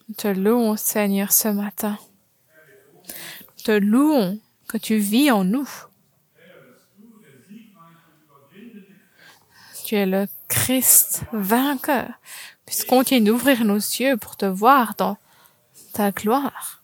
Nous te louons, Seigneur, ce matin. Nous te louons que tu vis en nous. Tu es le Christ vainqueur. Puisse continuer d'ouvrir nos yeux pour te voir dans ta gloire.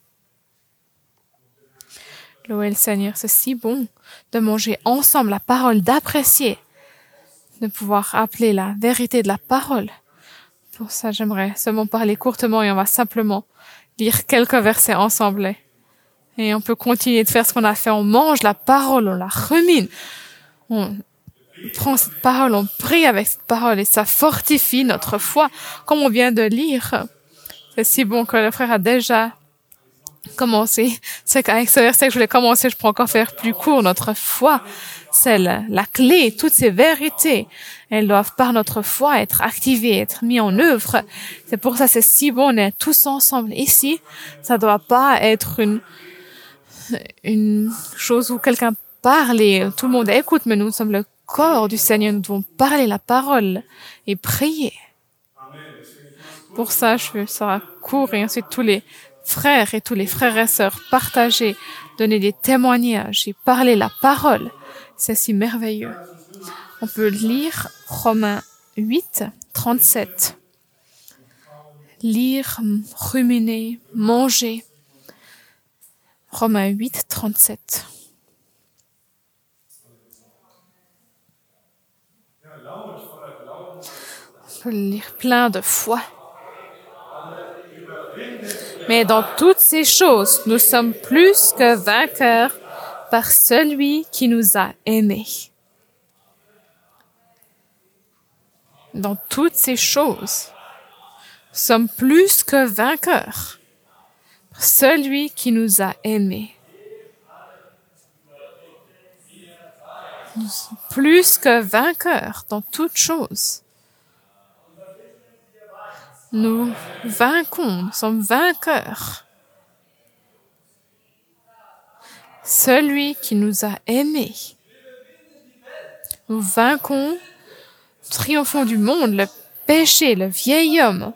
Louez le Seigneur, c'est si bon de manger ensemble la parole, d'apprécier, de pouvoir appeler la vérité de la parole. Pour ça, j'aimerais seulement parler courtement et on va simplement lire quelques versets ensemble. Et on peut continuer de faire ce qu'on a fait. On mange la parole, on la rumine. On prend cette parole, on prie avec cette parole et ça fortifie notre foi. Comme on vient de lire, c'est si bon que le frère a déjà commencé. C'est qu'avec ce verset que je voulais commencer, je peux encore faire plus court. Notre foi, c'est la clé. Toutes ces vérités, elles doivent par notre foi être activées, être mises en œuvre. C'est pour ça que c'est si bon, on est tous ensemble ici. Ça doit pas être une chose où quelqu'un parle et tout le monde écoute, mais nous sommes le corps du Seigneur. Nous devons parler la parole et prier. Pour ça, je veux ça court et ensuite tous les frères et tous les frères et sœurs partager, donner des témoignages et parler la parole. C'est si merveilleux. On peut lire Romains 8, 37. Lire, ruminer, manger. Romains 8, 37. On peut le lire plein de fois. Mais dans toutes ces choses, nous sommes plus que vainqueurs par celui qui nous a aimés. Dans toutes ces choses, nous sommes plus que vainqueurs par celui qui nous a aimés. Nous sommes plus que vainqueurs dans toutes choses. Nous vaincons, nous sommes vainqueurs. Celui qui nous a aimés. Nous vaincons, triomphons du monde, le péché, le vieil homme.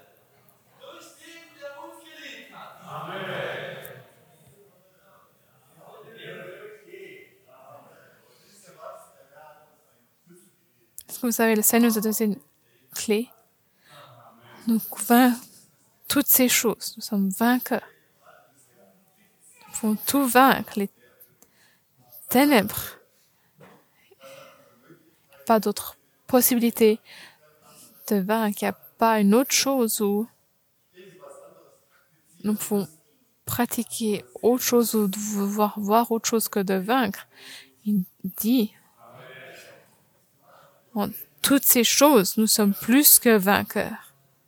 Est-ce que vous savez, le Seigneur nous a donné une clé? Nous vaincons toutes ces choses. Nous sommes vainqueurs. Nous pouvons tout vaincre, les ténèbres. Il n'y a pas d'autre possibilité de vaincre. Il n'y a pas une autre chose où nous pouvons pratiquer autre chose ou voir autre chose que de vaincre. Il dit, en toutes ces choses, nous sommes plus que vainqueurs.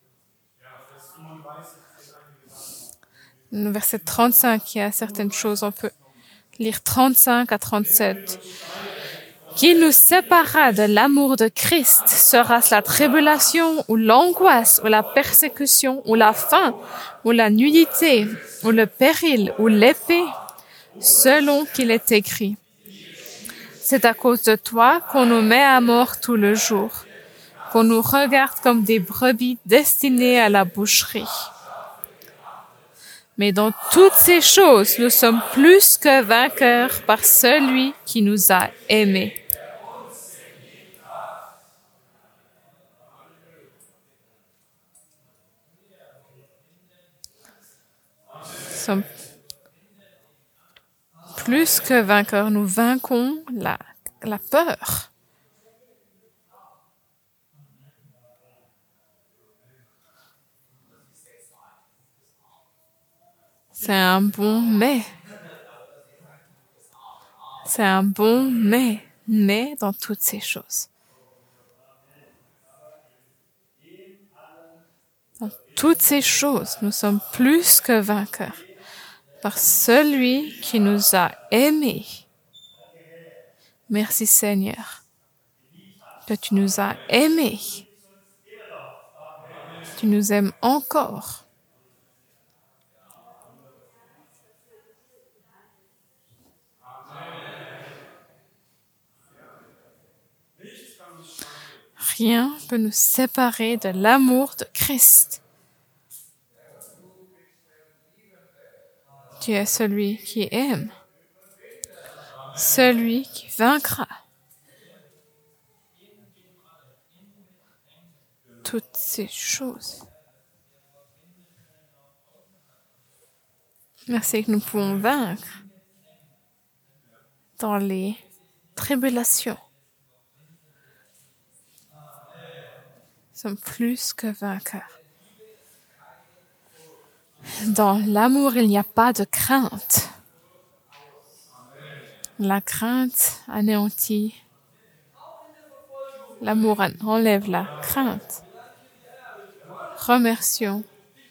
Le verset 35, il y a certaines choses, on peut lire 35 à 37. Qui nous séparera de l'amour de Christ? Sera-ce la tribulation ou l'angoisse ou la persécution ou la faim ou la nudité ou le péril ou l'épée? Selon qu'il est écrit. C'est à cause de toi qu'on nous met à mort tout le jour, qu'on nous regarde comme des brebis destinées à la boucherie. Mais dans toutes ces choses, nous sommes plus que vainqueurs par celui qui nous a aimés. Nous sommes plus que vainqueurs. Nous vaincons la peur. C'est un bon mais. C'est un bon mais dans toutes ces choses. Dans toutes ces choses, nous sommes plus que vainqueurs par celui qui nous a aimés. Merci Seigneur, que tu nous as aimés. Tu nous aimes encore. Rien ne peut nous séparer de l'amour de Christ. Tu es celui qui aime, celui qui vaincra toutes ces choses. Merci que nous pouvons vaincre dans les tribulations. Nous sommes plus que vainqueurs. Dans l'amour, il n'y a pas de crainte. La crainte anéantit. L'amour enlève la crainte. Remercions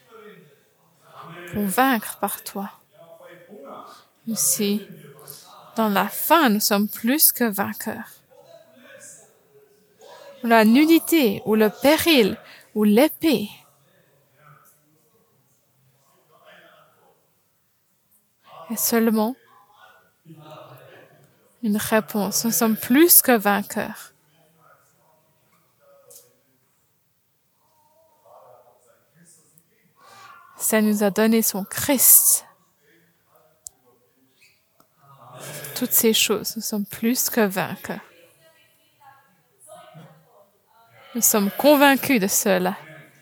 pour vaincre par toi. Aussi, dans la fin, nous sommes plus que vainqueurs. La nudité ou le péril ou l'épée est seulement une réponse. Nous sommes plus que vainqueurs. Ça nous a donné son Christ. Toutes ces choses, nous sommes plus que vainqueurs. Nous sommes convaincus de cela.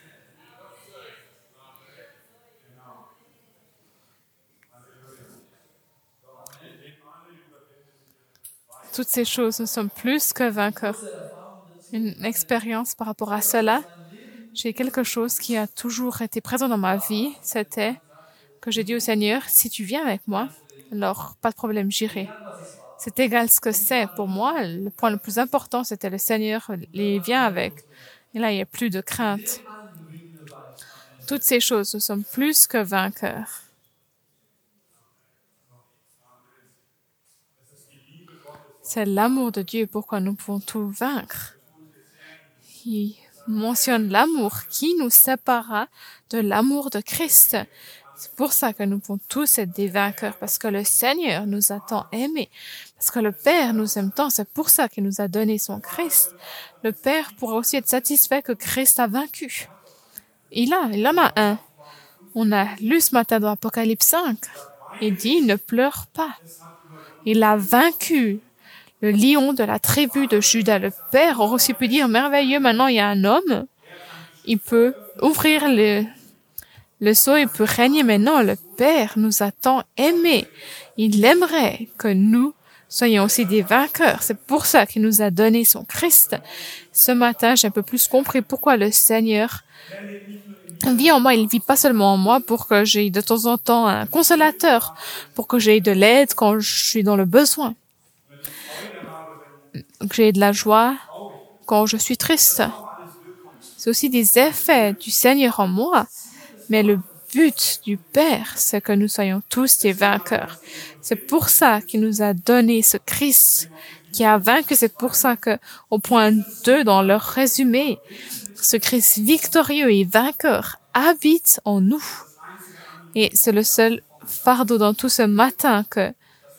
Toutes ces choses, nous sommes plus que vainqueurs. Une expérience par rapport à cela, j'ai quelque chose qui a toujours été présent dans ma vie, c'était que j'ai dit au Seigneur, si tu viens avec moi, alors pas de problème, j'irai. C'est égal ce que c'est. Pour moi, le point le plus important, c'était le Seigneur, il vient avec. Et là, il n'y a plus de crainte. Toutes ces choses, nous sommes plus que vainqueurs. C'est l'amour de Dieu pourquoi nous pouvons tout vaincre. Il mentionne l'amour qui nous séparera de l'amour de Christ. C'est pour ça que nous pouvons tous être des vainqueurs, parce que le Seigneur nous a tant aimés, parce que le Père nous aime tant, c'est pour ça qu'il nous a donné son Christ. Le Père pourra aussi être satisfait que Christ a vaincu. Il en a un. On a lu ce matin dans Apocalypse 5. Il dit, ne pleure pas. Il a vaincu le lion de la tribu de Juda. Le Père aurait aussi pu dire, merveilleux, maintenant il y a un homme. Il peut ouvrir le sceau, il peut régner. Mais non, le Père nous a tant aimés. Il aimerait que nous soyons aussi des vainqueurs. C'est pour ça qu'il nous a donné son Christ. Ce matin, j'ai un peu plus compris pourquoi le Seigneur vit en moi. Il vit pas seulement en moi pour que j'ai de temps en temps un consolateur, pour que j'ai de l'aide quand je suis dans le besoin, que j'ai de la joie quand je suis triste. C'est aussi des effets du Seigneur en moi. Mais le but du Père, c'est que nous soyons tous des vainqueurs. C'est pour ça qu'il nous a donné ce Christ qui a vaincu. C'est pour ça que, au point 2, dans leur résumé, ce Christ victorieux et vainqueur habite en nous. Et c'est le seul fardeau dans tout ce matin que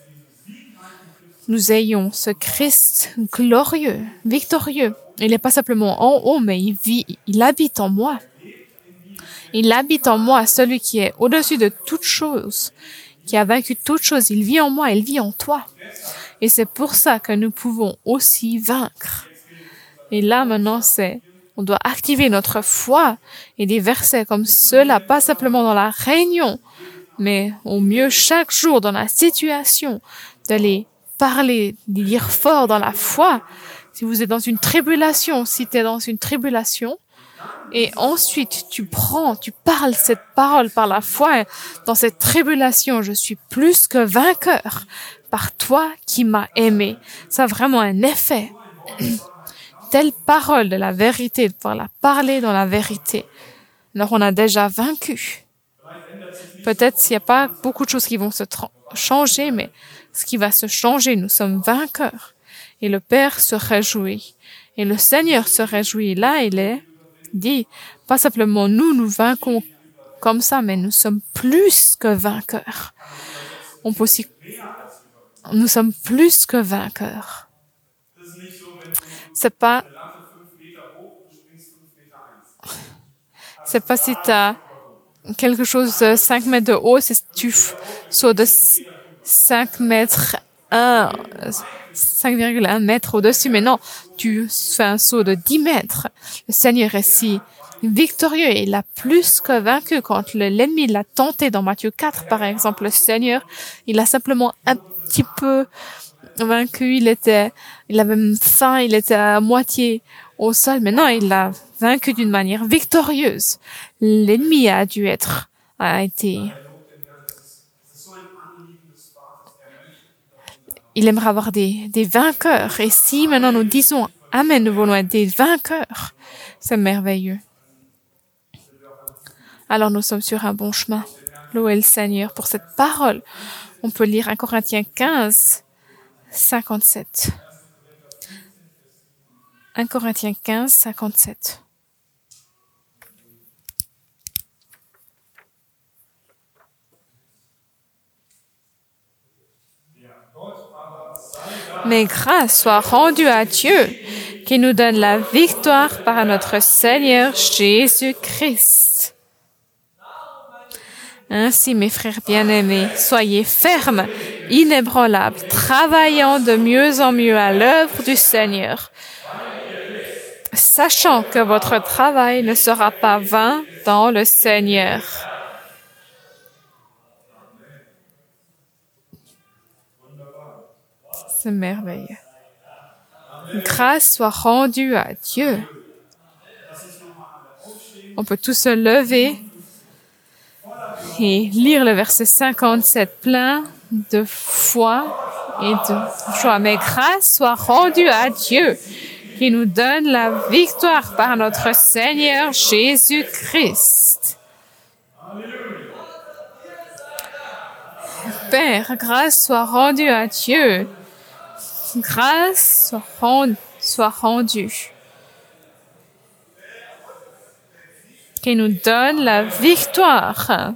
nous ayons ce Christ glorieux, victorieux. Il n'est pas simplement en haut, mais il habite en moi. Il habite en moi, celui qui est au-dessus de toute chose, qui a vaincu toute chose. Il vit en moi, il vit en toi. Et c'est pour ça que nous pouvons aussi vaincre. Et là, maintenant, on doit activer notre foi et des versets comme ceux-là, pas simplement dans la réunion, mais au mieux chaque jour dans la situation, d'aller parler, de dire fort dans la foi. Si vous êtes dans une tribulation, si tu es dans une tribulation, et ensuite, tu parles cette parole par la foi. Dans cette tribulation, je suis plus que vainqueur par toi qui m'as aimé. Ça a vraiment un effet. Telle parole de la vérité, de pouvoir la parler dans la vérité. Alors, on a déjà vaincu. Peut-être s'il n'y a pas beaucoup de choses qui vont se changer, mais ce qui va se changer, nous sommes vainqueurs. Et le Père se réjouit. Et le Seigneur se réjouit. Là, il dit, pas simplement nous vainquons comme ça, mais nous sommes plus que vainqueurs. Nous sommes plus que vainqueurs. C'est pas si t'as quelque chose de 5 mètres de haut, tu saut de 5,1 mètres au-dessus, mais non, tu fais un saut de 10 mètres. Le Seigneur est si victorieux et il a plus que vaincu quand l'ennemi l'a tenté dans Matthieu 4, par exemple. Le Seigneur, il a simplement un petit peu vaincu, il avait faim, il était à moitié au sol, mais non, il l'a vaincu d'une manière victorieuse. L'ennemi a été. Il aimerait avoir des vainqueurs. Et si maintenant nous disons, Amen, nous voulons être des vainqueurs, c'est merveilleux. Alors nous sommes sur un bon chemin. Louez le Seigneur pour cette parole. On peut lire 1 Corinthiens 15, 57. 1 Corinthiens 15, 57. Mais grâce soit rendue à Dieu, qui nous donne la victoire par notre Seigneur Jésus-Christ. Ainsi, mes frères bien-aimés, soyez fermes, inébranlables, travaillant de mieux en mieux à l'œuvre du Seigneur, sachant que votre travail ne sera pas vain dans le Seigneur. C'est merveilleux. Grâce soit rendue à Dieu. On peut tous se lever et lire le verset 57 plein de foi et de joie. Mais grâce soit rendue à Dieu qui nous donne la victoire par notre Seigneur Jésus-Christ. Père, grâce soit rendue à Dieu. Grâce soit rendue. Qui nous donne la victoire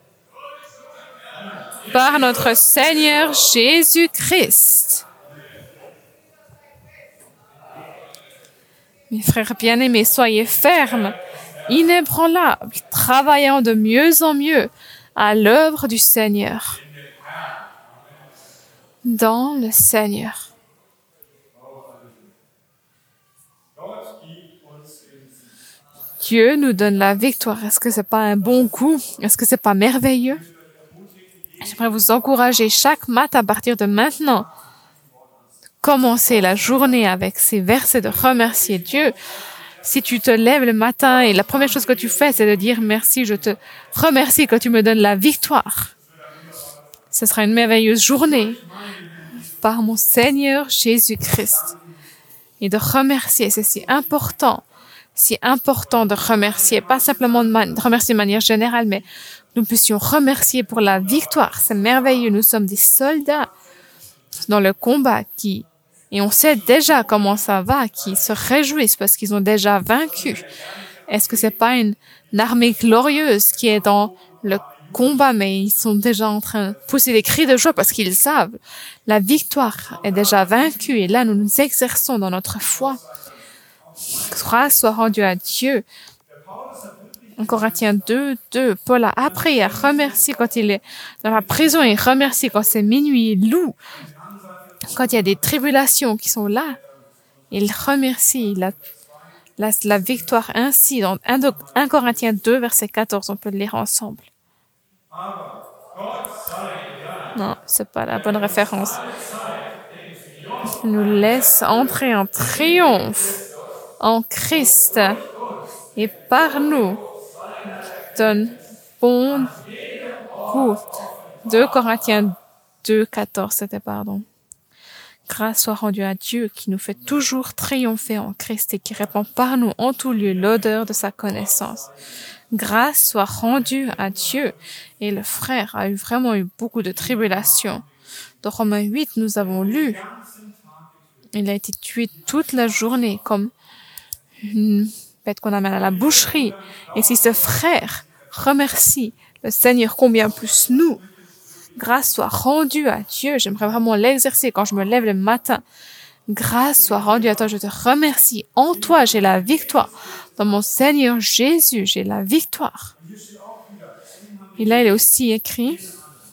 par notre Seigneur Jésus-Christ. Mes frères bien-aimés, soyez fermes, inébranlables, travaillant de mieux en mieux à l'œuvre du Seigneur. Dans le Seigneur. Dieu nous donne la victoire. Est-ce que c'est pas un bon coup? Est-ce que c'est pas merveilleux? J'aimerais vous encourager chaque matin à partir de maintenant. Commencer la journée avec ces versets de remercier Dieu. Si tu te lèves le matin et la première chose que tu fais, c'est de dire merci, je te remercie que tu me donnes la victoire. Ce sera une merveilleuse journée par mon Seigneur Jésus-Christ. Et de remercier, c'est si important de remercier, pas simplement de remercier de manière générale, mais nous puissions remercier pour la victoire. C'est merveilleux, nous sommes des soldats dans le combat et on sait déjà comment ça va, qui se réjouissent parce qu'ils ont déjà vaincu. Est-ce que c'est pas une armée glorieuse qui est dans le combat, mais ils sont déjà en train de pousser des cris de joie parce qu'ils savent la victoire est déjà vaincue et là nous nous exerçons dans notre foi. Grâce soit rendue à Dieu. En Corinthiens 2, Paul a appris à remercier quand il est dans la prison, il remercie quand c'est minuit, il loue. Quand il y a des tribulations qui sont là, il remercie la victoire ainsi. Dans 1 Corinthiens 2, verset 14, on peut le lire ensemble. Non, c'est pas la bonne référence. Il nous laisse entrer en triomphe en Christ et par nous donne bon goût. 2 Corinthiens 2, 14, c'était pardon. Grâce soit rendue à Dieu qui nous fait toujours triompher en Christ et qui répand par nous en tout lieu l'odeur de sa connaissance. Grâce soit rendue à Dieu. Et le frère a vraiment eu beaucoup de tribulations. Dans Romains 8, nous avons lu. Il a été tué toute la journée comme une bête qu'on amène à la boucherie. Et si ce frère remercie le Seigneur, combien plus nous. Grâce soit rendue à Dieu. J'aimerais vraiment l'exercer quand je me lève le matin. Grâce soit rendue à toi. Je te remercie. En toi, j'ai la victoire. Dans mon Seigneur Jésus, j'ai la victoire. Et là, il est aussi écrit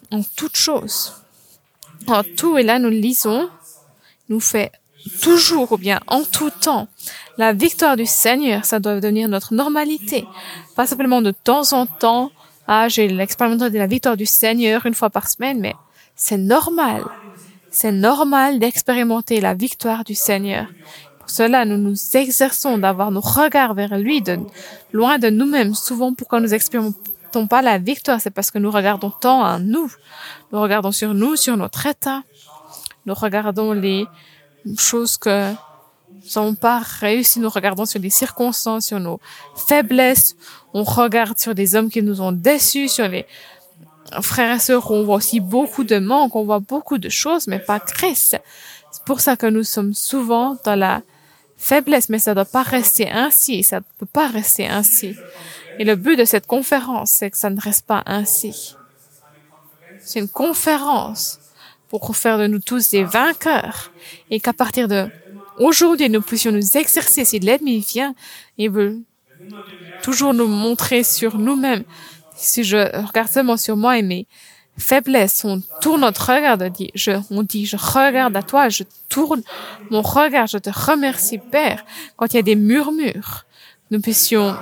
en toutes choses. En tout, et là nous lisons, nous fait toujours ou bien en tout temps. La victoire du Seigneur, ça doit devenir notre normalité. Pas simplement de temps en temps, j'ai l'expérimentation de la victoire du Seigneur une fois par semaine, mais c'est normal. C'est normal d'expérimenter la victoire du Seigneur. Pour cela, nous nous exerçons d'avoir nos regards vers lui, loin de nous-mêmes. Souvent, pourquoi nous n'expérimentons pas la victoire, c'est parce que nous regardons tant à nous. Nous regardons sur nous, sur notre état. Nous regardons les choses que nous n'avons pas réussi. Nous regardons sur les circonstances, sur nos faiblesses. On regarde sur des hommes qui nous ont déçus, sur les frères et sœurs. On voit aussi beaucoup de manques, on voit beaucoup de choses, mais pas Christ. C'est pour ça que nous sommes souvent dans la faiblesse, mais ça ne doit pas rester ainsi. Ça ne peut pas rester ainsi. Et le but de cette conférence, c'est que ça ne reste pas ainsi. C'est une conférence pour faire de nous tous des vainqueurs et qu'à partir de aujourd'hui, nous puissions nous exercer. Si l'ennemi vient, il veut toujours nous montrer sur nous-mêmes. Si je regarde seulement sur moi et mes faiblesses, on tourne notre regard, on dit, je regarde à toi, je tourne mon regard, je te remercie, Père. Quand il y a des murmures, nous puissions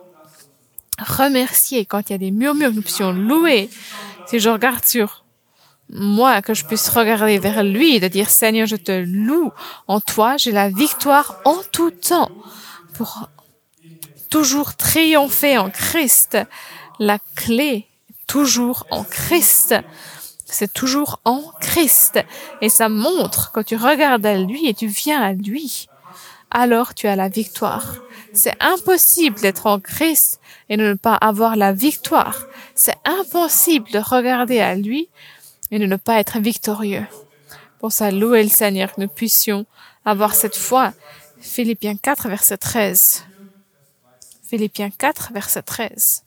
remercier. Quand il y a des murmures, nous puissions louer. Si je regarde sur moi, que je puisse regarder vers lui et de dire, Seigneur, je te loue. En toi, j'ai la victoire en tout temps pour toujours triompher en Christ. La clé, toujours en Christ. C'est toujours en Christ. Et ça montre, quand tu regardes à lui et tu viens à lui, alors tu as la victoire. C'est impossible d'être en Christ et de ne pas avoir la victoire. C'est impossible de regarder à lui et de ne pas être victorieux. Pour ça, louer le Seigneur, que nous puissions avoir cette foi. Philippiens 4, verset 13. Philippiens 4, verset 13.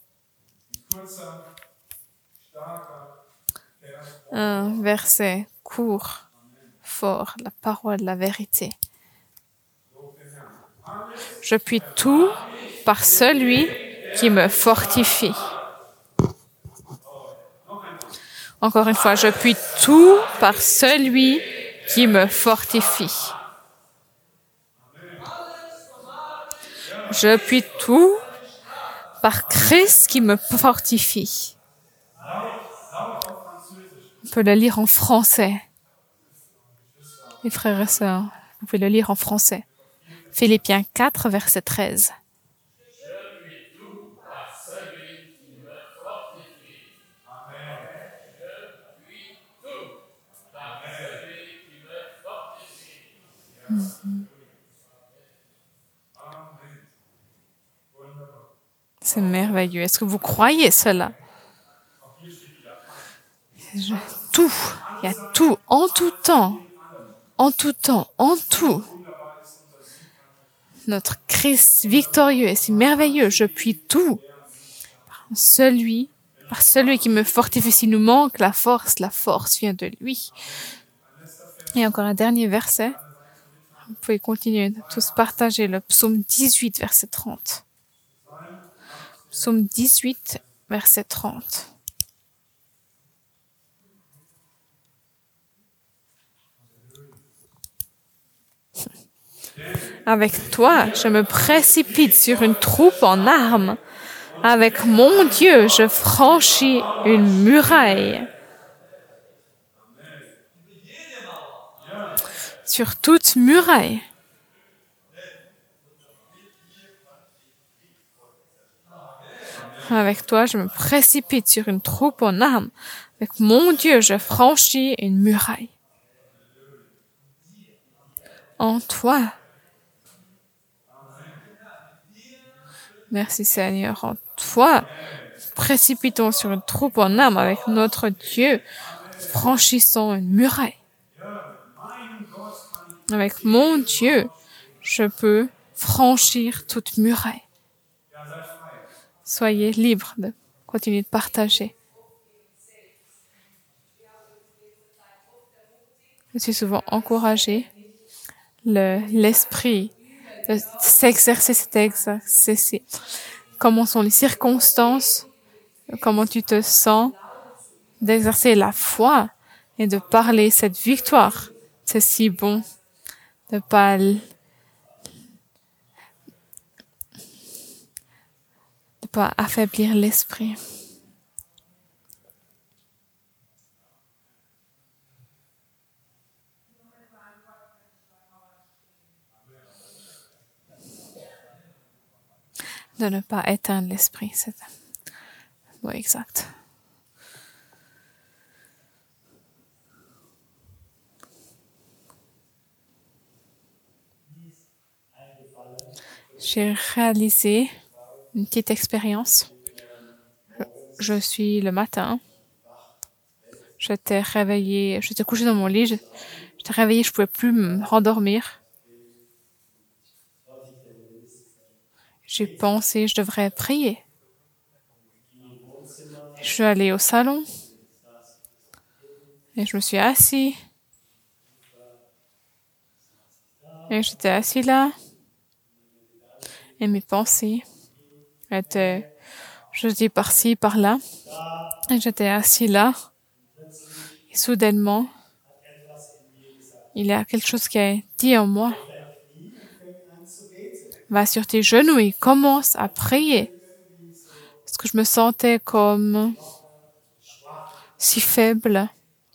Un verset court, fort, la parole, la vérité. Je puis tout par celui qui me fortifie. Encore une fois, je puis tout par celui qui me fortifie. Je puis tout par Christ qui me fortifie. On peut le lire en français. Les frères et sœurs, vous pouvez le lire en français. Philippiens 4, verset 13. C'est merveilleux. Est-ce que vous croyez cela? Tout. Il y a tout, en tout temps. En tout temps, en tout. Notre Christ victorieux, et c'est merveilleux. Je puis tout. Par celui qui me fortifie. S'il nous manque la force vient de lui. Et encore un dernier verset. Vous pouvez continuer de tous partager le psaume 18, verset 30. Psaume 18, verset 30. Avec toi, je me précipite sur une troupe en armes. Avec mon Dieu, je franchis une muraille. Sur toute muraille. Avec toi, je me précipite sur une troupe en armes. Avec mon Dieu, je franchis une muraille. En toi. Merci Seigneur. En toi, précipitons sur une troupe en armes avec notre Dieu. Franchissons une muraille. Avec mon Dieu, je peux franchir toute muraille. Soyez libres de continuer de partager. Je suis souvent encouragée. L'esprit de s'exercer, cet exercice. Comment sont les circonstances? Comment tu te sens? d'exercer la foi et de parler cette victoire. C'est si bon de pas affaiblir l'esprit. De ne pas éteindre l'esprit, c'est oui, exact. J'ai réalisé une petite expérience. Je suis le matin. J'étais réveillée, j'étais couchée dans mon lit. J'étais réveillée, je pouvais plus me rendormir. J'ai pensé, je devrais prier. Je suis allée au salon et je me suis assise. Et j'étais assis là. Et mes pensées étaient, je dis par-ci, par-là. Et j'étais assis là. Et soudainement, il y a quelque chose qui a dit en moi. Va sur tes genoux et commence à prier. Parce que je me sentais comme si faible.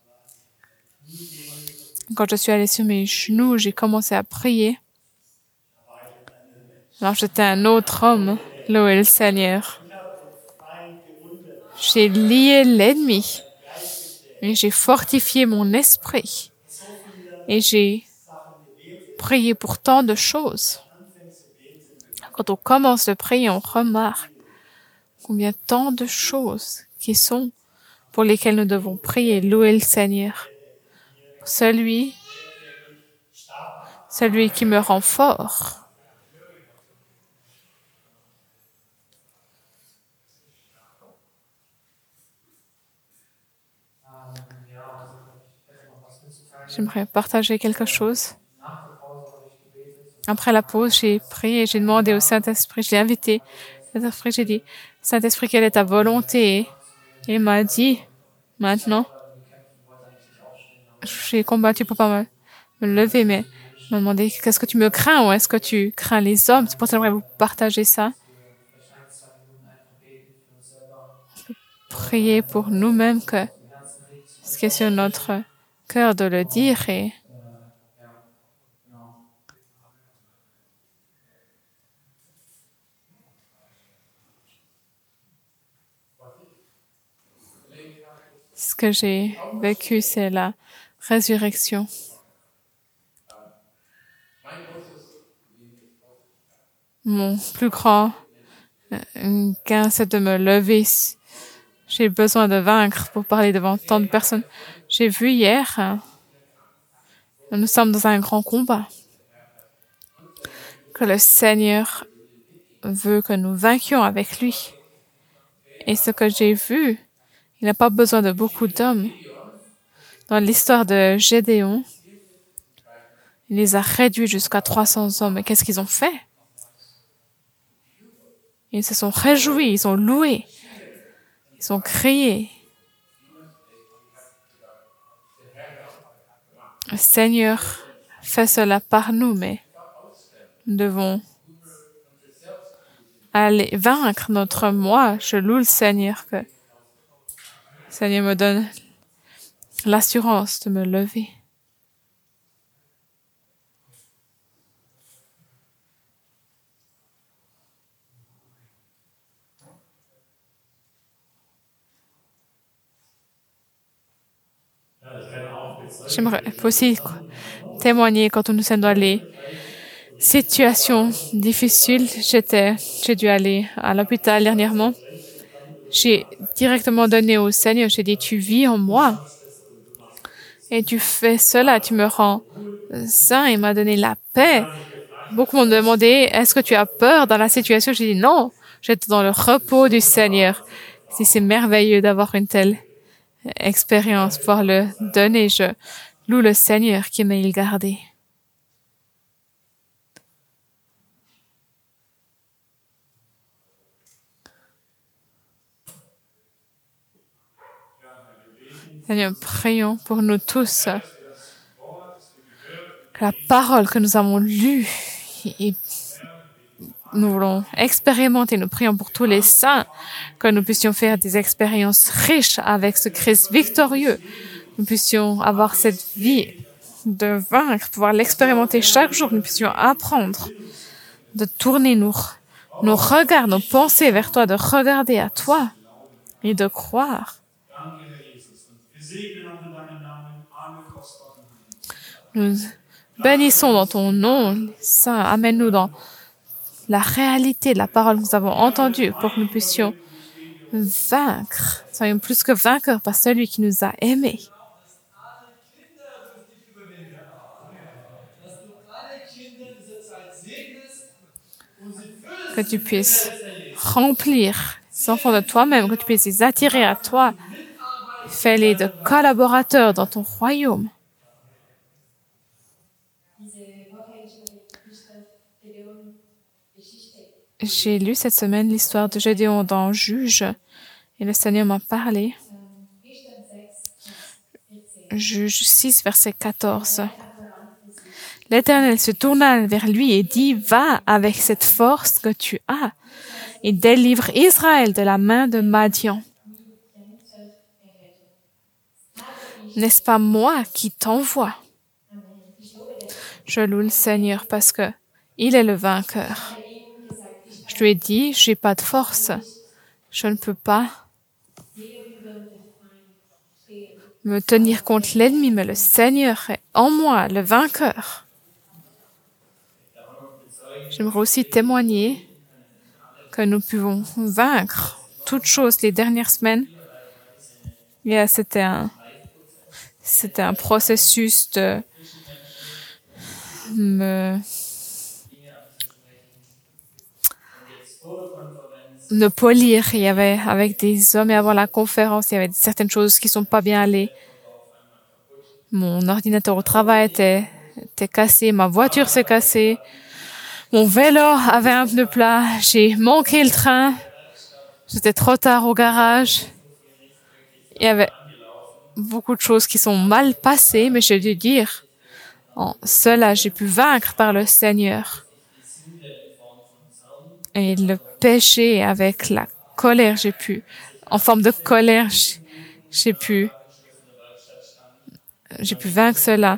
Quand je suis allée sur mes genoux, j'ai commencé à prier. Alors j'étais un autre homme, loué le Seigneur. J'ai lié l'ennemi et j'ai fortifié mon esprit. Et j'ai prié pour tant de choses. Quand on commence à prier, on remarque combien tant de choses qui sont pour lesquelles nous devons prier, louer le Seigneur. Celui qui me rend fort. J'aimerais partager quelque chose. Après la pause, j'ai prié et j'ai demandé au Saint-Esprit, je l'ai invité. Saint-Esprit, j'ai dit, Saint-Esprit, quelle est ta volonté? Et il m'a dit, maintenant, j'ai combattu pour pas me lever, mais il m'a demandé, qu'est-ce que tu me crains ou est-ce que tu crains les hommes? C'est pour ça que j'aimerais vous partager ça. Prier pour nous-mêmes que ce qui est sur notre cœur de le dire et ce que j'ai vécu, c'est la résurrection. Mon plus grand gain, c'est de me lever. J'ai besoin de vaincre pour parler devant tant de personnes. J'ai vu hier, nous sommes dans un grand combat, que le Seigneur veut que nous vainquions avec lui. Et ce que j'ai vu, il n'a pas besoin de beaucoup d'hommes. Dans l'histoire de Gédéon, il les a réduits jusqu'à 300 hommes. Et qu'est-ce qu'ils ont fait? Ils se sont réjouis, ils ont loué, ils ont crié. Le Seigneur fait cela par nous, mais nous devons aller vaincre notre moi. Je loue le Seigneur que le Seigneur me donne l'assurance de me lever. J'aimerais aussi témoigner quand nous sommes dans les situations difficiles. J'ai dû aller à l'hôpital dernièrement. J'ai directement donné au Seigneur. J'ai dit, tu vis en moi. Et tu fais cela, tu me rends sain. Il m'a donné la paix. Beaucoup m'ont demandé, est-ce que tu as peur dans la situation? J'ai dit non. J'étais dans le repos du Seigneur. Si c'est merveilleux d'avoir une telle expérience, pouvoir le donner. Je loue le Seigneur qui m'a gardé. Seigneur, prions pour nous tous que la parole que nous avons lue et nous voulons expérimenter. Nous prions pour tous les saints, que nous puissions faire des expériences riches avec ce Christ victorieux. Nous puissions avoir cette vie de vaincre, pouvoir l'expérimenter chaque jour. Nous puissions apprendre de tourner nos regards, nos pensées vers toi, de regarder à toi et de croire. Nous bénissons dans ton nom, Saint. Amène-nous dans la réalité de la parole que nous avons entendue pour que nous puissions vaincre. Soyons plus que vainqueurs par celui qui nous a aimés. Que tu puisses remplir les enfants de toi-même, que tu puisses les attirer à toi. Fais-les de collaborateurs dans ton royaume. J'ai lu cette semaine l'histoire de Gédéon dans Juge et le Seigneur m'a parlé. Juge 6, verset 14. L'Éternel se tourna vers lui et dit, « Va avec cette force que tu as et délivre Israël de la main de Madian. N'est-ce pas moi qui t'envoie? » Je loue le Seigneur parce que il est le vainqueur. Je lui ai dit, j'ai pas de force. Je ne peux pas me tenir contre l'ennemi, mais le Seigneur est en moi, le vainqueur. J'aimerais aussi témoigner que nous pouvons vaincre toutes choses les dernières semaines. C'était un processus de me polir. Il y avait, avec des hommes et avant la conférence, il y avait certaines choses qui sont pas bien allées. Mon ordinateur au travail était cassé, ma voiture s'est cassée, mon vélo avait un pneu plat, j'ai manqué le train, j'étais trop tard au garage. Il y avait beaucoup de choses qui sont mal passées, mais je dû dire, en cela, j'ai pu vaincre par le Seigneur. Et le péché avec la colère, en forme de colère, j'ai pu vaincre cela.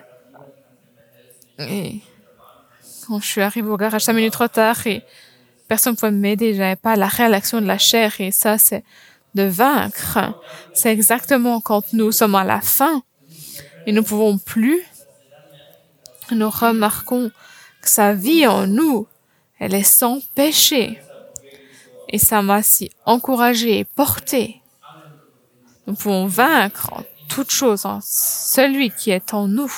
Et quand je suis arrivée au garage 5 minutes trop tard et personne ne pouvait m'aider, j'avais pas la réaction de la chair et ça, c'est de vaincre. C'est exactement quand nous sommes à la fin et nous pouvons plus, nous remarquons que sa vie en nous, elle est sans péché. Et ça m'a si encouragée et portée. Nous pouvons vaincre en toute chose en celui qui est en nous.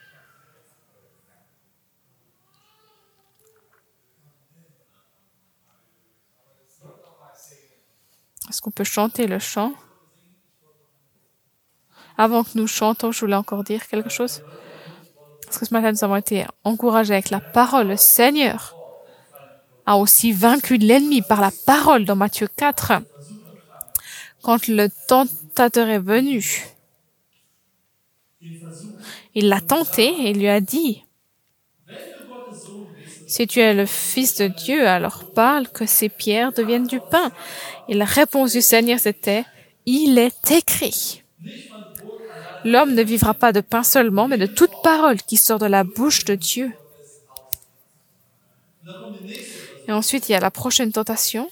Est-ce qu'on peut chanter le chant? Avant que nous chantons, je voulais encore dire quelque chose. Parce que ce matin, nous avons été encouragés avec la parole. Le Seigneur a aussi vaincu l'ennemi par la parole dans Matthieu 4. Quand le tentateur est venu, il l'a tenté et lui a dit, « Si tu es le Fils de Dieu, alors parle que ces pierres deviennent du pain. » Et la réponse du Seigneur, c'était, « Il est écrit. L'homme ne vivra pas de pain seulement, mais de toute parole qui sort de la bouche de Dieu. » Et ensuite, il y a la prochaine tentation.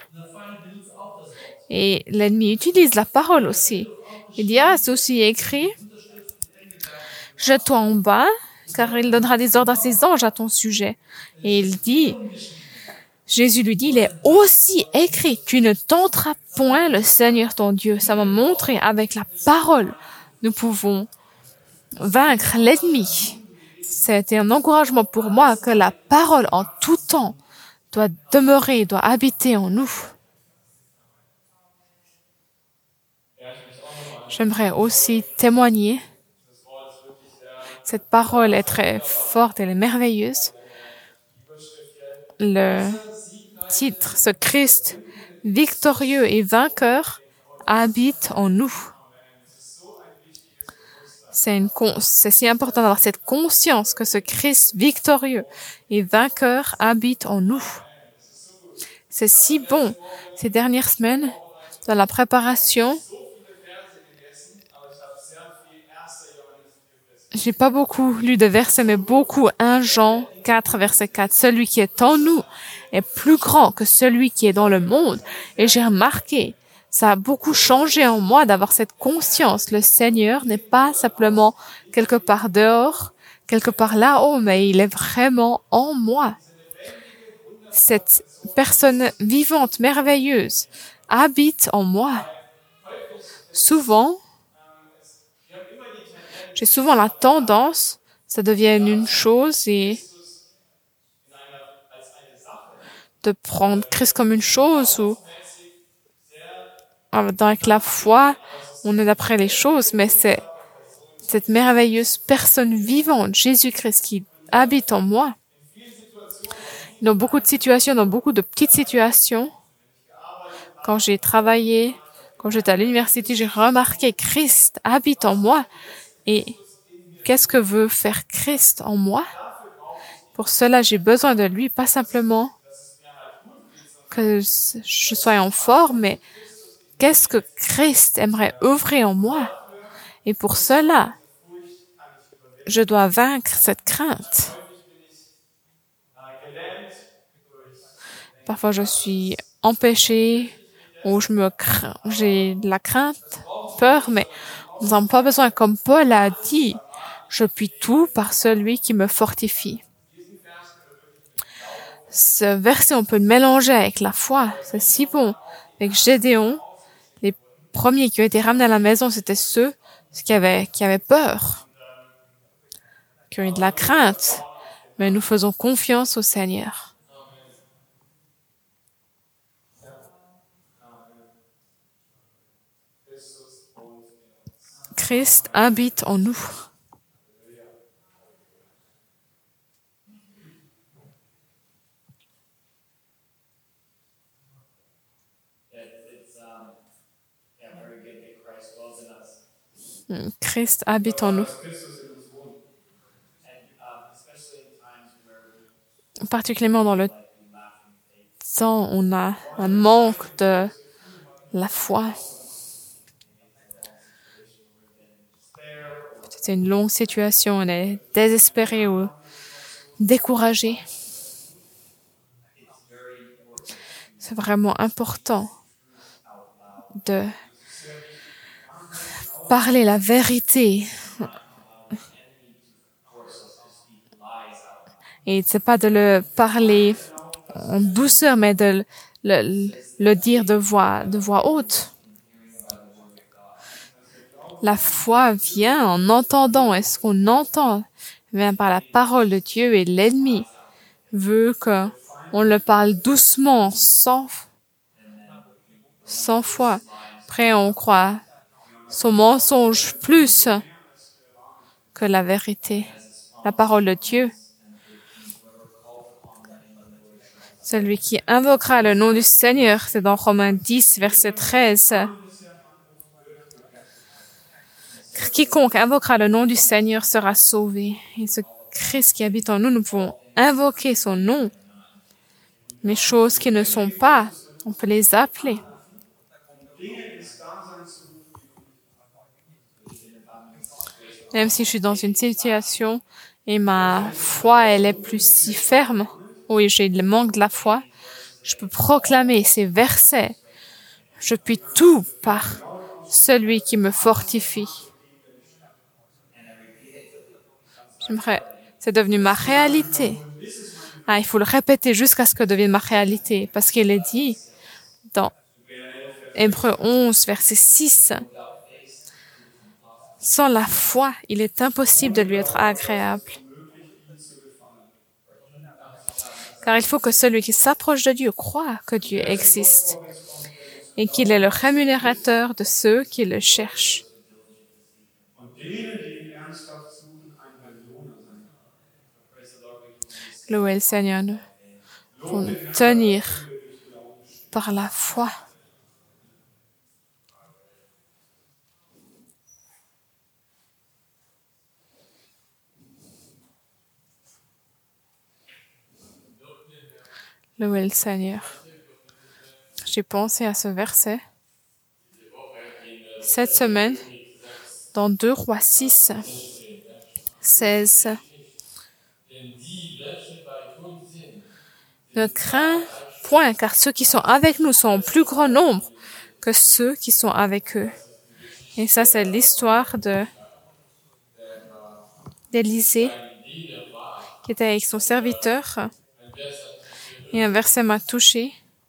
Et l'ennemi utilise la parole aussi. Il dit, c'est aussi écrit, « Jette-toi en bas, car il donnera des ordres à ses anges à ton sujet. » Et Jésus lui dit, il est aussi écrit, « Tu ne tenteras point le Seigneur ton Dieu. » Ça m'a montré avec la parole, nous pouvons vaincre l'ennemi. C'était un encouragement pour moi que la parole en tout temps doit demeurer, doit habiter en nous. J'aimerais aussi témoigner. Cette parole est très forte, elle est merveilleuse. Le titre, ce Christ victorieux et vainqueur habite en nous. C'est si important d'avoir cette conscience que ce Christ victorieux et vainqueur habite en nous. C'est si bon. Ces dernières semaines, dans la préparation, j'ai pas beaucoup lu de versets, mais beaucoup. 1 Jean 4, verset 4. Celui qui est en nous est plus grand que celui qui est dans le monde. Et j'ai remarqué, ça a beaucoup changé en moi d'avoir cette conscience. Le Seigneur n'est pas simplement quelque part dehors, quelque part là-haut, mais il est vraiment en moi. Cette personne vivante, merveilleuse, habite en moi. J'ai souvent la tendance, ça devienne une chose et de prendre Christ comme une chose ou avec la foi, on est d'après les choses, mais c'est cette merveilleuse personne vivante, Jésus-Christ, qui habite en moi. Dans beaucoup de situations, dans beaucoup de petites situations, quand j'ai travaillé, quand j'étais à l'université, j'ai remarqué Christ habite en moi. Et qu'est-ce que veut faire Christ en moi? Pour cela, j'ai besoin de lui, pas simplement que je sois en forme, mais qu'est-ce que Christ aimerait œuvrer en moi? Et pour cela, je dois vaincre cette crainte. Parfois, je suis empêchée ou j'ai de la crainte, peur, mais nous n'avons pas besoin, comme Paul a dit, je puis tout par celui qui me fortifie. Ce verset, on peut le mélanger avec la foi. C'est si bon. Avec Gédéon, les premiers qui ont été ramenés à la maison, c'était ceux qui avaient peur, qui ont eu de la crainte. Mais nous faisons confiance au Seigneur. Christ habite en nous. Christ habite en nous. Particulièrement dans le temps, on a un manque de la foi. Peut-être c'est une longue situation, on est désespéré ou découragé. C'est vraiment important de parler la vérité. Et c'est pas de le parler en douceur, mais de le dire de voix haute. La foi vient en entendant. Et ce qu'on entend vient par la parole de Dieu, et l'ennemi veut qu'on le parle doucement, sans foi. Après, on croit son mensonge plus que la vérité, la parole de Dieu. Celui qui invoquera le nom du Seigneur, c'est dans Romains 10, verset 13. Quiconque invoquera le nom du Seigneur sera sauvé. Et ce Christ qui habite en nous, nous pouvons invoquer son nom. Mais choses qui ne sont pas, on peut les appeler. Même si je suis dans une situation et ma foi, elle est plus si ferme, oui, j'ai le manque de la foi, je peux proclamer ces versets. Je puis tout par celui qui me fortifie. C'est devenu ma réalité. Il faut le répéter jusqu'à ce que devienne ma réalité, parce qu'il est dit dans Hébreux 11, verset 6, sans la foi, il est impossible de lui être agréable. Car il faut que celui qui s'approche de Dieu croie que Dieu existe et qu'il est le rémunérateur de ceux qui le cherchent. Louez le Seigneur pour nous tenir par la foi. Louez le Seigneur. J'ai pensé à ce verset cette semaine dans 2 Rois 6, 16. Ne crains point, car ceux qui sont avec nous sont en plus grand nombre que ceux qui sont avec eux. Et ça, c'est l'histoire d'Élisée qui était avec son serviteur. Et un verset m'a touché.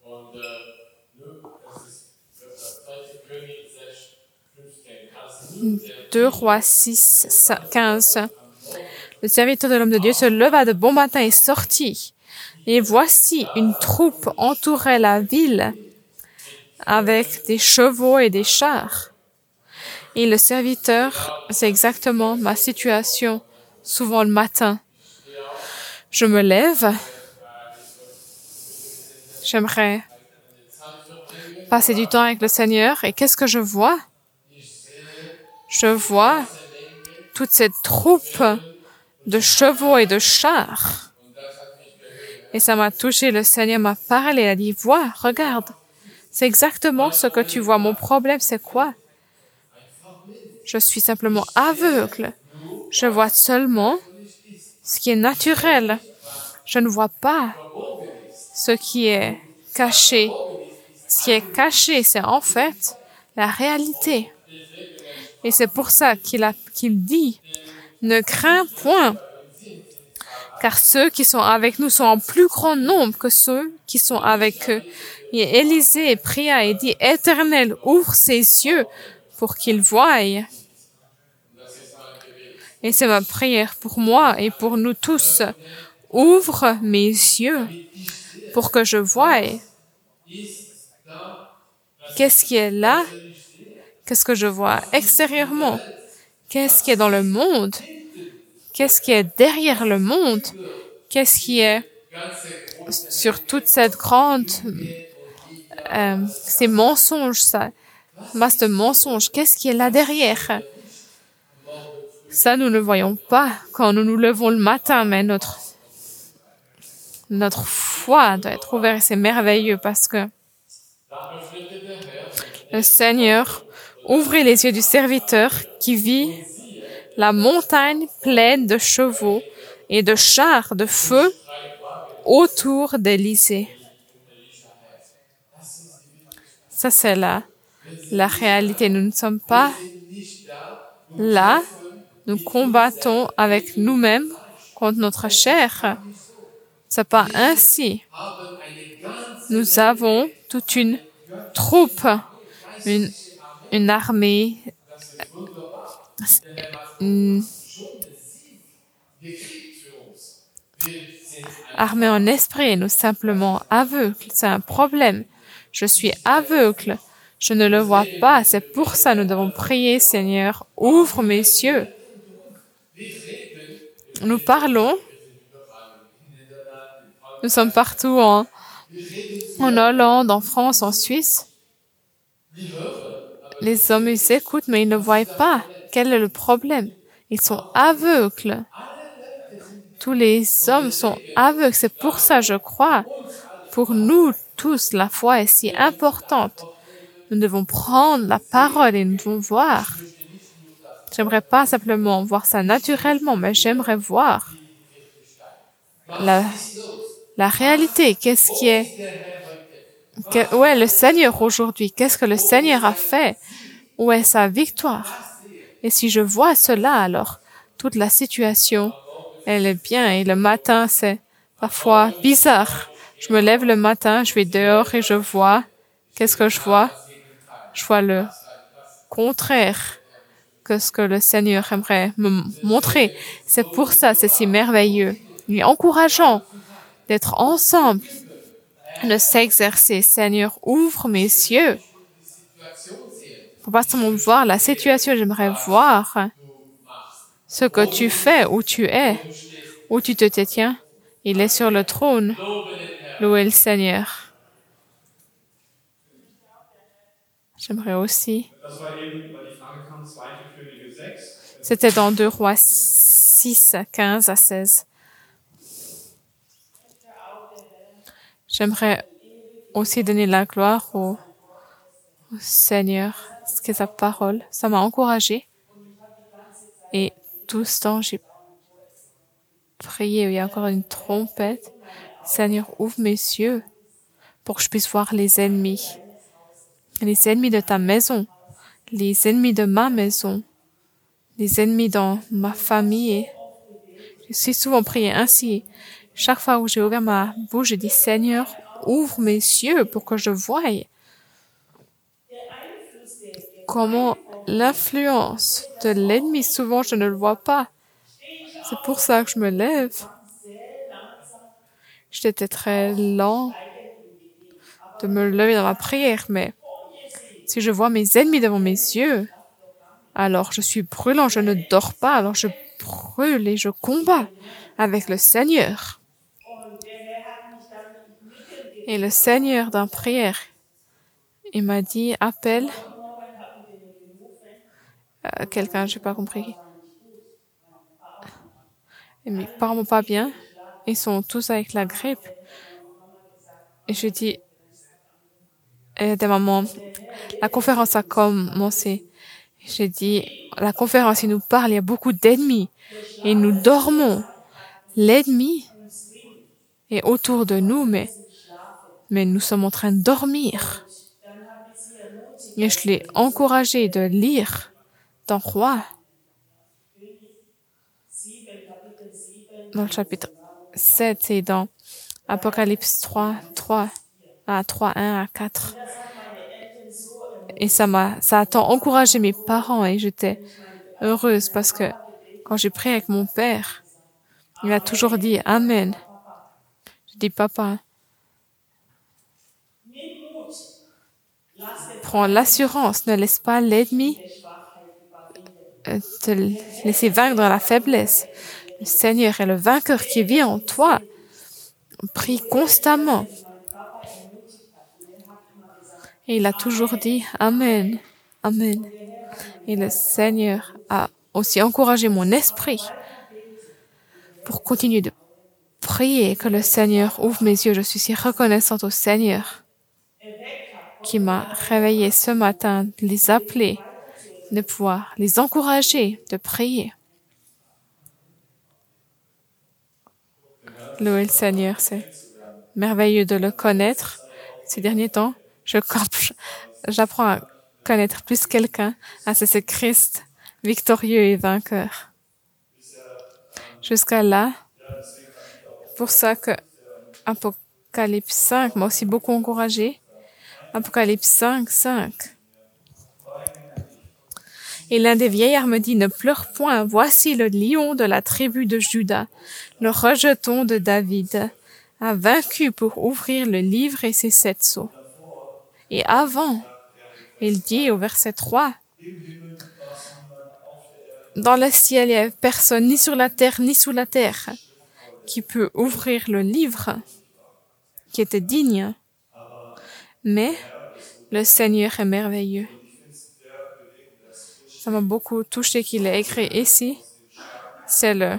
2 Rois 6, 15. Le serviteur de l'homme de Dieu se leva de bon matin et sortit. Et voici, une troupe entourait la ville avec des chevaux et des chars. Et le serviteur, c'est exactement ma situation, souvent le matin. Je me lève, j'aimerais passer du temps avec le Seigneur, et qu'est-ce que je vois? Je vois toute cette troupe de chevaux et de chars. Et ça m'a touché, le Seigneur m'a parlé, il a dit, vois, regarde, c'est exactement ce que tu vois. Mon problème, c'est quoi? Je suis simplement aveugle. Je vois seulement ce qui est naturel. Je ne vois pas ce qui est caché. Ce qui est caché, c'est en fait la réalité. Et c'est pour ça qu'il dit, ne crains point, car ceux qui sont avec nous sont en plus grand nombre que ceux qui sont avec eux. Et Élisée pria et dit, Éternel, ouvre ses yeux pour qu'il voie. Et c'est ma prière pour moi et pour nous tous. Ouvre mes yeux pour que je voie. Qu'est-ce qui est là? Qu'est-ce que je vois extérieurement? Qu'est-ce qui est dans le monde? Qu'est-ce qui est derrière le monde? Qu'est-ce qui est sur toute cette grande, ces mensonges, ça, masse de mensonges? Qu'est-ce qui est là derrière? Ça, nous ne voyons pas quand nous nous levons le matin, mais notre foi doit être ouverte et c'est merveilleux parce que le Seigneur ouvrit les yeux du serviteur qui vit la montagne pleine de chevaux et de chars de feu autour d'Élisée. Ça, c'est la réalité. Nous ne sommes pas là. Nous combattons avec nous-mêmes contre notre chair. C'est pas ainsi. Nous avons toute une troupe, une armée, armée en esprit, et nous simplement aveugles. C'est un problème. Je suis aveugle. Je ne le vois pas. C'est pour ça que nous devons prier, Seigneur, ouvre mes yeux. Nous parlons. Nous sommes partout en Hollande, en France, en Suisse. Les hommes, ils écoutent, mais ils ne voient pas. Quel est le problème? Ils sont aveugles. Tous les hommes sont aveugles. C'est pour ça, je crois, pour nous tous, la foi est si importante. Nous devons prendre la parole et nous devons voir. J'aimerais pas simplement voir ça naturellement, mais j'aimerais voir la réalité. Qu'est-ce qui est... Où est le Seigneur aujourd'hui? Qu'est-ce que le Seigneur a fait? Où est sa victoire? Et si je vois cela, alors toute la situation, elle est bien. Et le matin, c'est parfois bizarre. Je me lève le matin, je vais dehors et je vois. Qu'est-ce que je vois? Je vois le contraire que ce que le Seigneur aimerait me montrer. C'est pour ça, c'est si merveilleux et encourageant d'être ensemble, de s'exercer. Seigneur, ouvre mes yeux. Pour pas seulement voir la situation, j'aimerais voir ce que tu fais, où tu es, où tu te tiens. Il est sur le trône. Louez le Seigneur. J'aimerais aussi. C'était dans 2 Rois 6, 15 à 16. J'aimerais aussi donner la gloire au Seigneur, ce qu'est sa parole. Ça m'a encouragée. Et tout ce temps, j'ai prié. Il y a encore une trompette. Seigneur, ouvre mes yeux pour que je puisse voir les ennemis de ta maison, les ennemis de ma maison, les ennemis dans ma famille. Je suis souvent prié ainsi. Chaque fois où j'ai ouvert ma bouche, je dis, Seigneur, ouvre mes yeux pour que je voie comment l'influence de l'ennemi, souvent je ne le vois pas. C'est pour ça que je me lève. J'étais très lent de me lever dans ma prière, mais si je vois mes ennemis devant mes yeux, alors je suis brûlant, je ne dors pas, alors je brûle et je combats avec le Seigneur. Et le Seigneur, dans la prière, il m'a dit, appelle quelqu'un, je n'ai pas compris. Et mes parents vont pas bien, ils sont tous avec la grippe. Et je dis, des mamans, la conférence a commencé. J'ai dit, la conférence, il nous parle, il y a beaucoup d'ennemis. Et nous dormons. L'ennemi est autour de nous, mais nous sommes en train de dormir. Et je l'ai encouragé de lire dans Roi, dans le chapitre 7 et dans Apocalypse 3, 1 à 4. Et ça a tant encouragé mes parents et j'étais heureuse parce que quand j'ai prié avec mon père, il a toujours dit Amen. Je dis, papa, prends l'assurance, ne laisse pas l'ennemi te laisser vaincre dans la faiblesse. Le Seigneur est le vainqueur qui vit en toi. Prie constamment. Et il a toujours dit Amen, Amen. Et le Seigneur a aussi encouragé mon esprit pour continuer de prier que le Seigneur ouvre mes yeux. Je suis si reconnaissante au Seigneur qui m'a réveillée ce matin, de les appeler, de pouvoir les encourager de prier. Louez le Seigneur, c'est merveilleux de le connaître. Ces derniers temps, j'apprends à connaître plus quelqu'un. C'est Christ, victorieux et vainqueur. Jusqu'à là, pour ça que Apocalypse 5 m'a aussi beaucoup encouragé. Apocalypse 5, 5. Et l'un des vieillards me dit, ne pleure point, voici le lion de la tribu de Juda, le rejeton de David, a vaincu pour ouvrir le livre et ses 7 sceaux. Et avant, il dit au verset 3, dans le ciel, il n'y a personne, ni sur la terre, ni sous la terre, qui peut ouvrir le livre, qui était digne. Mais le Seigneur est merveilleux. Ça m'a beaucoup touché qu'il ait écrit ici. C'est le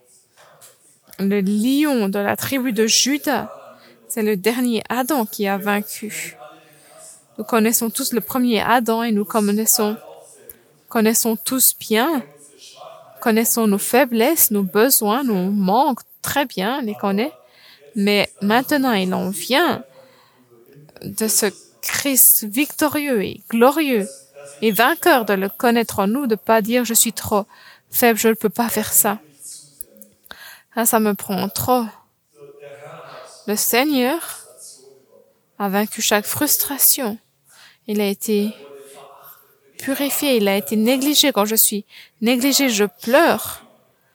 lion de la tribu de Juda. C'est le dernier Adam qui a vaincu. Nous connaissons tous le premier Adam et nous connaissons tous bien. Connaissons nos faiblesses, nos besoins, nos manques. Très bien, les connaît. Mais maintenant, il en vient de ce Christ victorieux et glorieux et vainqueur de le connaître en nous, de pas dire je suis trop faible, je ne peux pas faire ça. Ça me prend trop. Le Seigneur a vaincu chaque frustration. Il a été purifié, il a été négligé. Quand je suis négligé, je pleure.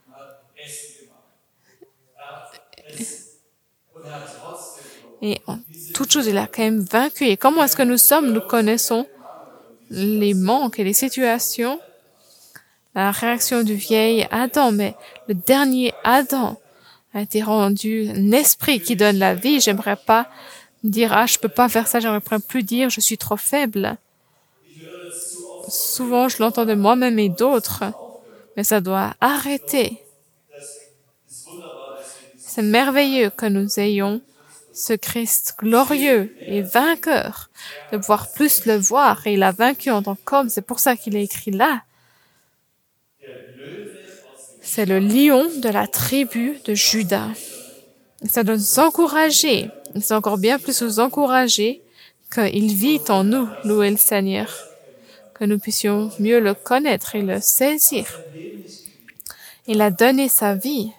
Et en toute chose, il a quand même vaincu. Et comment est-ce que nous sommes? Nous connaissons les manques et les situations, la réaction du vieil Adam, mais le dernier Adam a été rendu un esprit qui donne la vie. J'aimerais pas dire, je peux pas faire ça, j'aimerais plus dire, je suis trop faible. Souvent, je l'entends de moi-même et d'autres, mais ça doit arrêter. C'est merveilleux que nous ayons ce Christ glorieux et vainqueur, de pouvoir plus le voir. Et il a vaincu en tant qu'homme. C'est pour ça qu'il est écrit là. C'est le lion de la tribu de Juda. Et ça doit nous encourager. C'est encore bien plus nous encourager qu'il vit en nous, louer le Seigneur. Que nous puissions mieux le connaître et le saisir. Il a donné sa vie.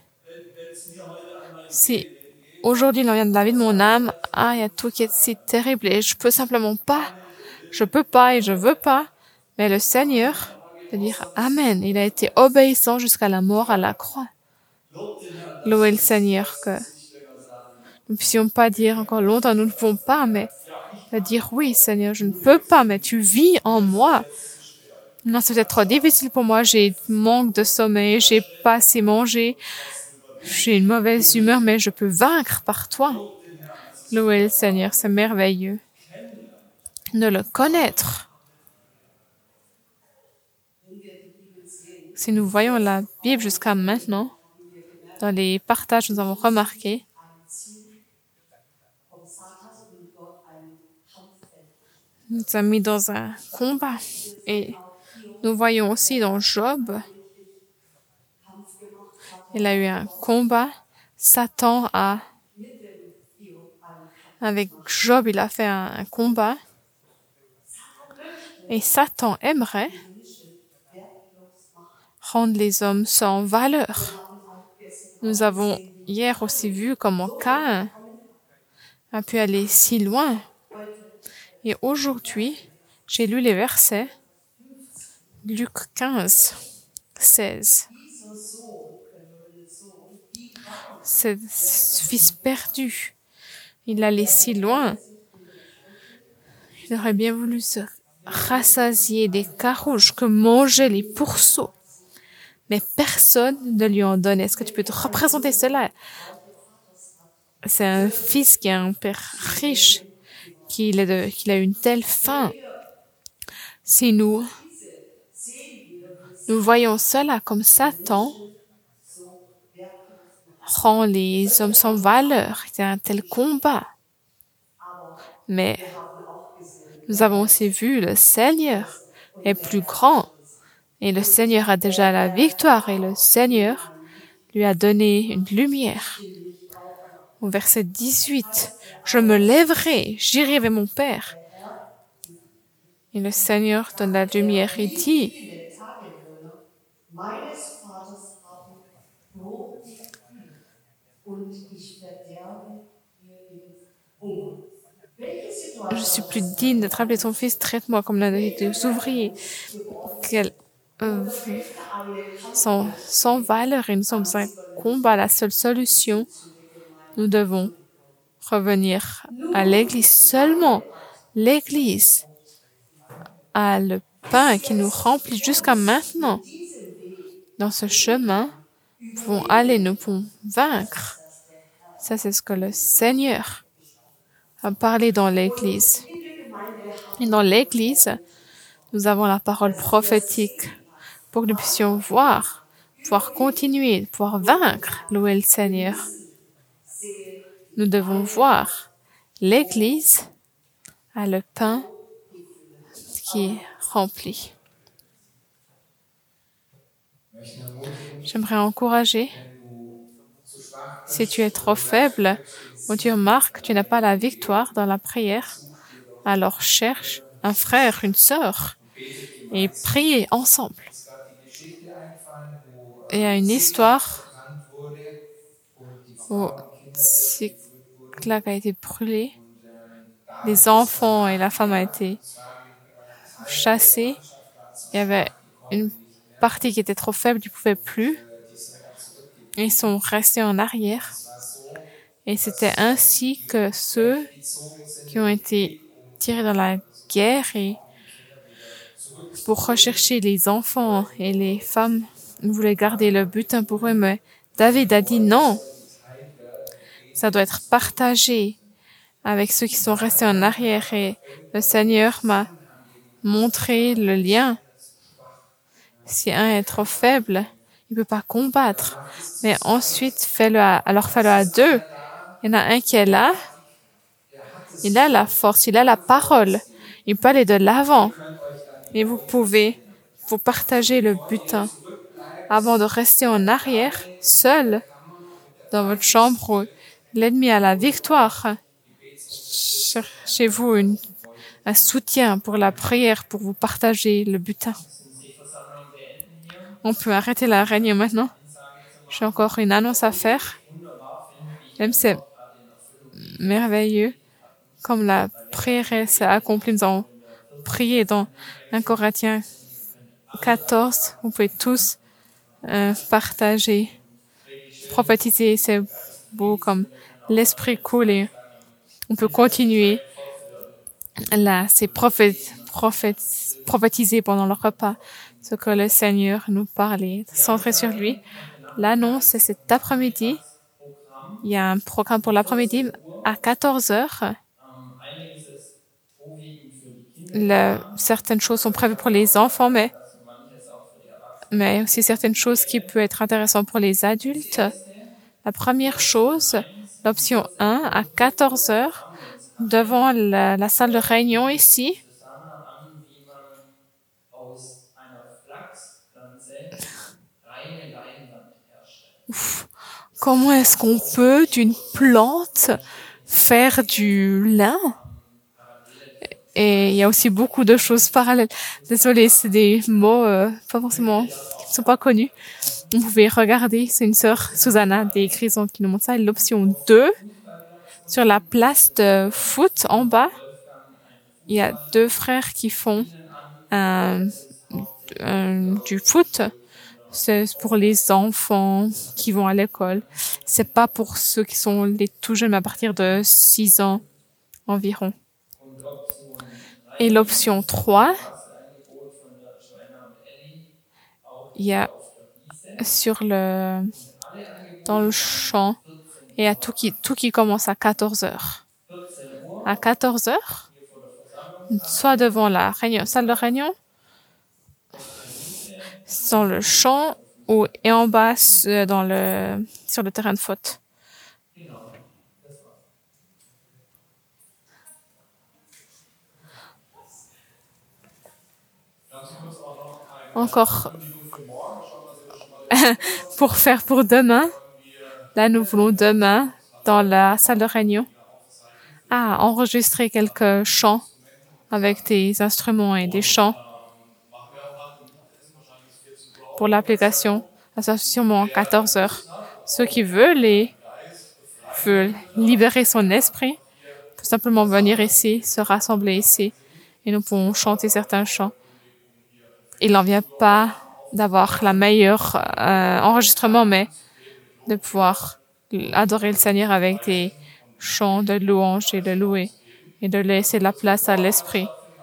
Si aujourd'hui il en vient de la vie de mon âme, il y a tout qui est si terrible et je peux simplement pas. Je peux pas et je veux pas. Mais le Seigneur peut dire Amen. Il a été obéissant jusqu'à la mort à la croix. Louer le Seigneur, que nous ne puissions pas dire encore longtemps, nous ne pouvons pas, mais de dire oui, Seigneur, je ne peux pas, mais tu vis en moi. Non, c'est peut-être trop difficile pour moi, j'ai manque de sommeil, j'ai pas assez mangé, j'ai une mauvaise humeur, mais je peux vaincre par toi. Louer le Seigneur, c'est merveilleux. De le connaître. Si nous voyons la Bible jusqu'à maintenant, dans les partages, nous avons remarqué nous a mis dans un combat. Et nous voyons aussi dans Job, il a eu un combat. Satan avec Job, il a fait un combat. Et Satan aimerait rendre les hommes sans valeur. Nous avons hier aussi vu comment Caïn a pu aller si loin. Et aujourd'hui, j'ai lu les versets, Luc 15, 16. Ce fils perdu, il allait si loin. Il aurait bien voulu se rassasier des carouges que mangeaient les pourceaux. Mais personne ne lui en donnait. Est-ce que tu peux te représenter cela? C'est un fils qui a un père riche, qu'il a une telle faim. Si nous voyons cela comme Satan rend les hommes sans valeur. C'est un tel combat. Mais nous avons aussi vu le Seigneur est plus grand. Et le Seigneur a déjà la victoire. Et le Seigneur lui a donné une lumière. Au verset 18, « Je me lèverai, j'irai avec mon Père. » Et le Seigneur donne la lumière et dit, « Je suis plus digne d'être appelé son fils, traite-moi comme l'un des ouvriers. » sans valeur et nous sommes un combat, la seule solution. Nous devons revenir à l'Église seulement. L'Église a le pain qui nous remplit jusqu'à maintenant. Dans ce chemin, nous pouvons aller, nous pouvons vaincre. Ça, c'est ce que le Seigneur a parlé dans l'Église. Et dans l'Église, nous avons la parole prophétique pour que nous puissions voir, pouvoir continuer, pouvoir vaincre, louer le Seigneur. Nous devons voir. L'Église a le pain qui est rempli. J'aimerais encourager. Si tu es trop faible ou tu remarques que tu n'as pas la victoire dans la prière, alors cherche un frère, une sœur et priez ensemble. Il y a une histoire où Tsiklag a été brûlé. Les enfants et la femme ont été chassés. Il y avait une partie qui était trop faible, ils ne pouvaient plus. Ils sont restés en arrière. Et c'était ainsi que ceux qui ont été tirés dans la guerre et pour rechercher les enfants et les femmes, ils voulaient garder le butin pour eux, mais David a dit non. Ça doit être partagé avec ceux qui sont restés en arrière et le Seigneur m'a montré le lien. Si un est trop faible, il peut pas combattre. Mais ensuite, fais-le à deux. Il y en a un qui est là Il a la force, il a la parole. Il peut aller de l'avant. Et vous pouvez vous partager le butin avant de rester en arrière, seul, dans votre chambre où l'ennemi a la victoire. Cherchez-vous un soutien pour la prière, pour vous partager le butin. On peut arrêter la réunion maintenant. J'ai encore une annonce à faire. Même c'est merveilleux. Comme la prière s'est accomplie, nous avons prié dans 1 Corinthiens 14. Vous pouvez tous partager, prophétiser. C'est beau comme l'esprit coule et on peut continuer. Là, c'est prophétiser pendant le repas ce que le Seigneur nous parlait, centré sur lui. L'annonce, c'est cet après-midi. Il y a un programme pour l'après-midi à 14 heures. Certaines choses sont prévues pour les enfants, mais aussi certaines choses qui peuvent être intéressantes pour les adultes. La première chose, l'option 1, à 14 heures, devant la salle de réunion ici. Comment est-ce qu'on peut, d'une plante, faire du lin? Et il y a aussi beaucoup de choses parallèles. Désolée, c'est des mots pas forcément qui ne sont pas connus. Vous pouvez regarder, c'est une sœur, Susanna, des Grisons qui nous montre ça. L'option 2, sur la place de foot en bas, il y a 2 frères qui font du foot. C'est pour les enfants qui vont à l'école. C'est pas pour ceux qui sont les tout jeunes, mais à partir de 6 ans environ. Et l'option 3, il y a dans le champ, et il y a tout qui commence à 14 heures. À 14 heures, soit devant la salle de réunion, dans le champ et en bas sur le terrain de foot. Encore pour demain. Là, nous voulons demain, dans la salle de réunion, enregistrer quelques chants avec des instruments et des chants pour l'application. Ça, sûrement à 14 heures. Ceux qui veulent libérer son esprit, peuvent simplement venir ici, se rassembler ici, et nous pouvons chanter certains chants. Il n'en vient pas d'avoir la meilleure enregistrement, mais de pouvoir adorer le Seigneur avec des chants de louange et de louer et de laisser la place à l'esprit.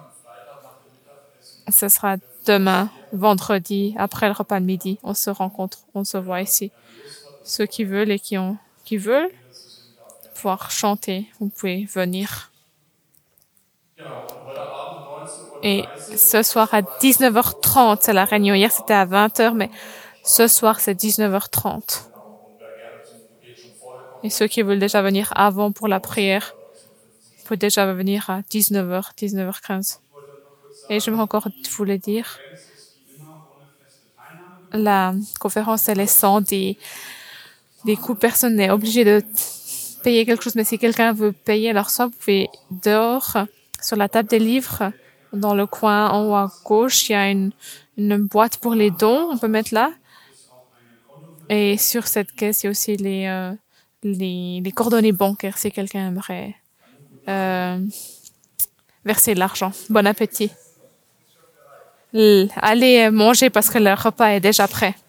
Ce sera demain, vendredi, après le repas de midi. On se rencontre, on se voit ici. Ceux qui veulent et qui veulent pouvoir chanter, vous pouvez venir. Et ce soir à 19h30, c'est la réunion. Hier, c'était à 20h, mais ce soir, c'est 19h30. Et ceux qui veulent déjà venir avant pour la prière, peuvent déjà venir à 19h, 19h15. Et je vais encore vous le dire. La conférence, elle est sans des coûts personnels. Obligé de payer quelque chose, mais si quelqu'un veut payer, alors soit vous pouvez dehors, sur la table des livres, dans le coin en haut à gauche, il y a une boîte pour les dons, on peut mettre là. Et sur cette caisse, il y a aussi les coordonnées bancaires si quelqu'un aimerait verser de l'argent. Bon appétit. Allez manger parce que le repas est déjà prêt.